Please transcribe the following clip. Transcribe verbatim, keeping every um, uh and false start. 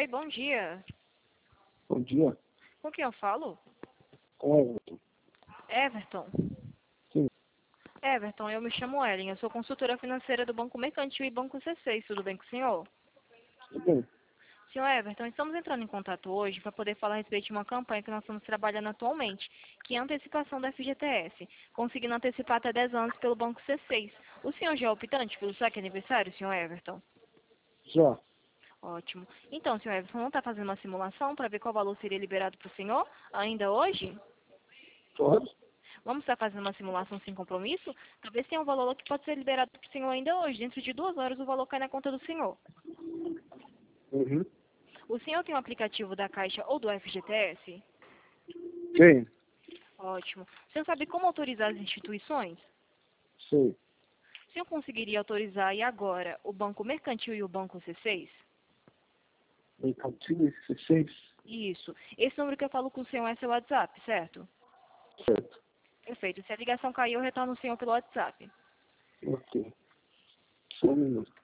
Oi, bom dia. Bom dia. Com quem eu falo? Com Everton. Everton. Sim. Everton, eu me chamo Ellen, eu sou consultora financeira do Banco Mercantil e Banco C seis, tudo bem com o senhor? Tudo bem. Senhor Everton, estamos entrando em contato hoje para poder falar a respeito de uma campanha que nós estamos trabalhando atualmente, que é a antecipação da F G T S, conseguindo antecipar até dez anos pelo Banco C seis. O senhor já é optante pelo saque aniversário, senhor Everton? Já. Ótimo. Então, senhor Everton, vamos estar fazendo uma simulação para ver qual valor seria liberado para o senhor ainda hoje? Pode? Vamos estar fazendo uma simulação sem compromisso? Talvez tenha um valor que pode ser liberado para o senhor ainda hoje. Dentro de duas horas o valor cai na conta do senhor. Uhum. O senhor tem um aplicativo da Caixa ou do F G T S? Tem. Ótimo. O senhor sabe como autorizar as instituições? Sei. O senhor conseguiria autorizar aí agora o Banco Mercantil e o Banco C seis? Mercantil dezesseis? Isso. Esse número que eu falo com o senhor é seu WhatsApp, certo? Certo. Perfeito. Se a ligação cair, eu retorno o senhor pelo WhatsApp. Ok. Só um minuto.